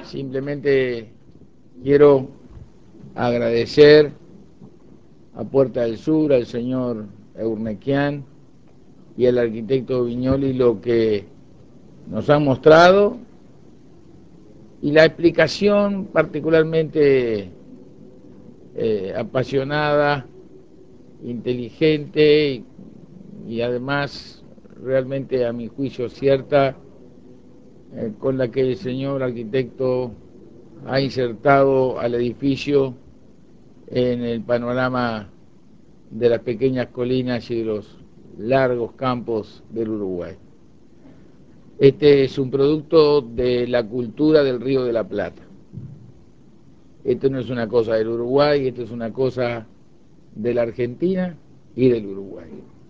Simplemente quiero agradecer a Puerta del Sur, al señor Eurnequian y al arquitecto Viñoli lo que nos han mostrado y la explicación particularmente apasionada, inteligente y además realmente a mi juicio cierta con la que el señor arquitecto ha insertado al edificio en el panorama de las pequeñas colinas y de los largos campos del Uruguay. Este es un producto de la cultura del Río de la Plata. Esto no es una cosa del Uruguay, esto es una cosa de la Argentina y del Uruguay.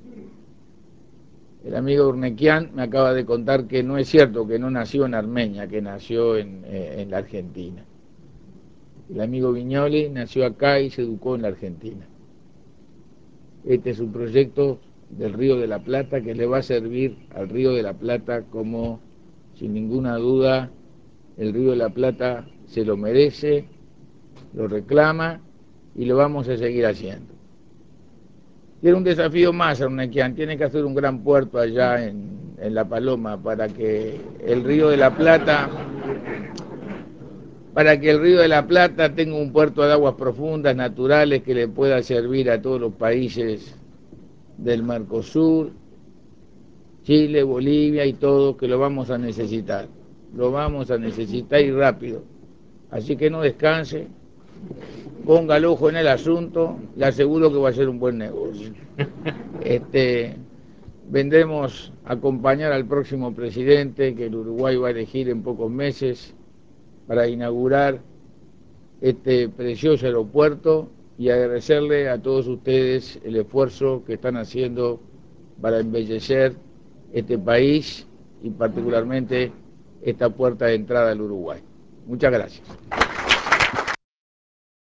El amigo Urnequian me acaba de contar que no es cierto que no nació en Armenia, que nació en la Argentina. El amigo Viñoli nació acá y se educó en la Argentina. Este es un proyecto del Río de la Plata que le va a servir al Río de la Plata como, sin ninguna duda, el Río de la Plata se lo merece, lo reclama y lo vamos a seguir haciendo. Tiene un desafío más, Urnequian, tiene que hacer un gran puerto allá en La Paloma para que el Río de la Plata tenga un puerto de aguas profundas, naturales, que le pueda servir a todos los países del Mercosur, Chile, Bolivia y todo, que lo vamos a necesitar. Lo vamos a necesitar y rápido. Así que no descanse, ponga el ojo en el asunto, le aseguro que va a ser un buen negocio. Vendremos a acompañar al próximo presidente que el Uruguay va a elegir en pocos meses para inaugurar este precioso aeropuerto y agradecerle a todos ustedes el esfuerzo que están haciendo para embellecer este país y particularmente esta puerta de entrada al Uruguay. Muchas gracias.